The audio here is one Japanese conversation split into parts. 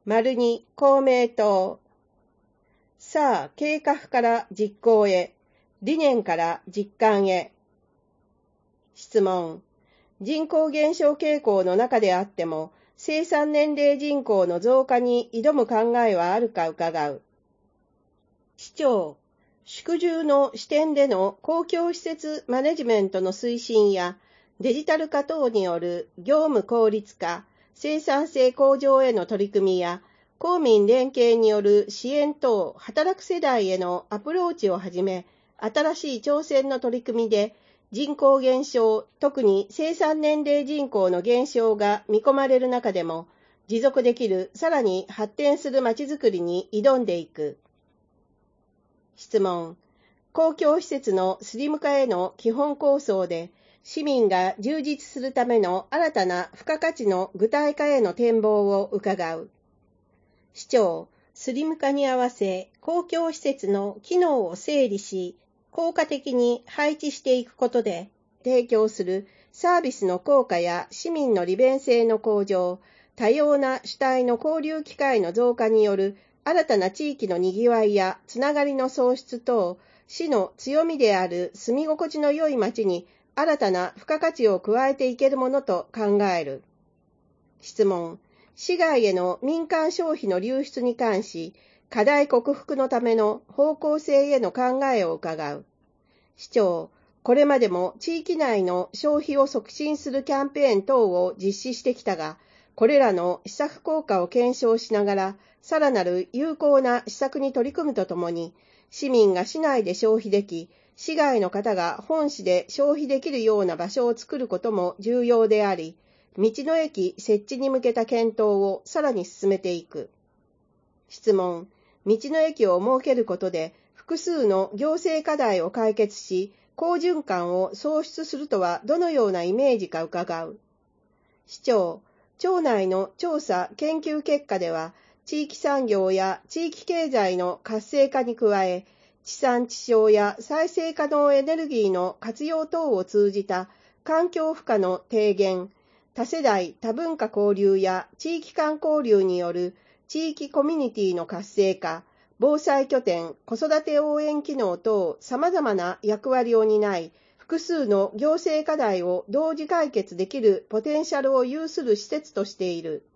2公明党。さあ、計画から実行へ、理念から実感へ。質問。人口減少傾向の中であっても、生産年齢人口の増加に挑む考えはあるか伺う。市長。宿住の視点での公共施設マネジメントの推進や、デジタル化等による業務効率化、生産性向上への取り組みや、公民連携による支援等、働く世代へのアプローチをはじめ、新しい挑戦の取り組みで、人口減少、特に生産年齢人口の減少が見込まれる中でも、持続できる、さらに発展するまちづくりに挑んでいく。質問。公共施設のスリム化への基本構想で、市民が充実するための新たな付加価値の具体化への展望を伺う。市長。スリム化に合わせ、公共施設の機能を整理し、効果的に配置していくことで、提供するサービスの効果や市民の利便性の向上、多様な主体の交流機会の増加による新たな地域のにぎわいやつながりの創出等、市の強みである住み心地の良い街に新たな付加価値を加えていけるものと考える。質問。市外への民間消費の流出に関し、課題克服のための方向性への考えを伺う。市長。これまでも地域内の消費を促進するキャンペーン等を実施してきたが、これらの施策効果を検証しながら、さらなる有効な施策に取り組むとともに、市民が市内で消費でき、市外の方が本市で消費できるような場所を作ることも重要であり、道の駅設置に向けた検討をさらに進めていく。質問。道の駅を設けることで、複数の行政課題を解決し、好循環を創出するとはどのようなイメージか伺う。市長。町内の調査・研究結果では、地域産業や地域経済の活性化に加え、地産地消や再生可能エネルギーの活用等を通じた環境負荷の低減、多世代多文化交流や地域間交流による地域コミュニティの活性化、防災拠点、子育て応援機能等様々な役割を担い、複数の行政課題を同時解決できるポテンシャルを有する施設としている。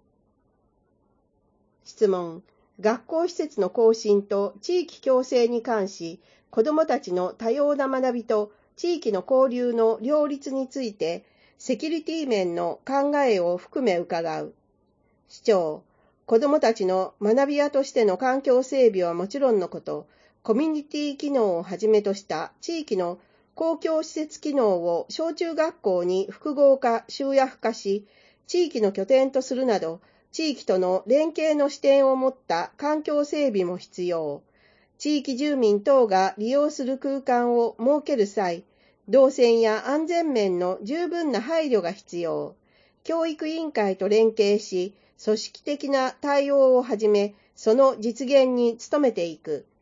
質問。学校施設の更新と地域共生に関し、子どもたちの多様な学びと地域の交流の両立について、セキュリティ面の考えを含め伺う。市長。子どもたちの学び屋としての環境整備はもちろんのこと、コミュニティ機能をはじめとした地域の公共施設機能を小中学校に複合化、集約化し、地域の拠点とするなど、地域との連携の視点を持った環境整備も必要。地域住民等が利用する空間を設ける際、動線や安全面の十分な配慮が必要。教育委員会と連携し、組織的な対応をはじめ、その実現に努めていく。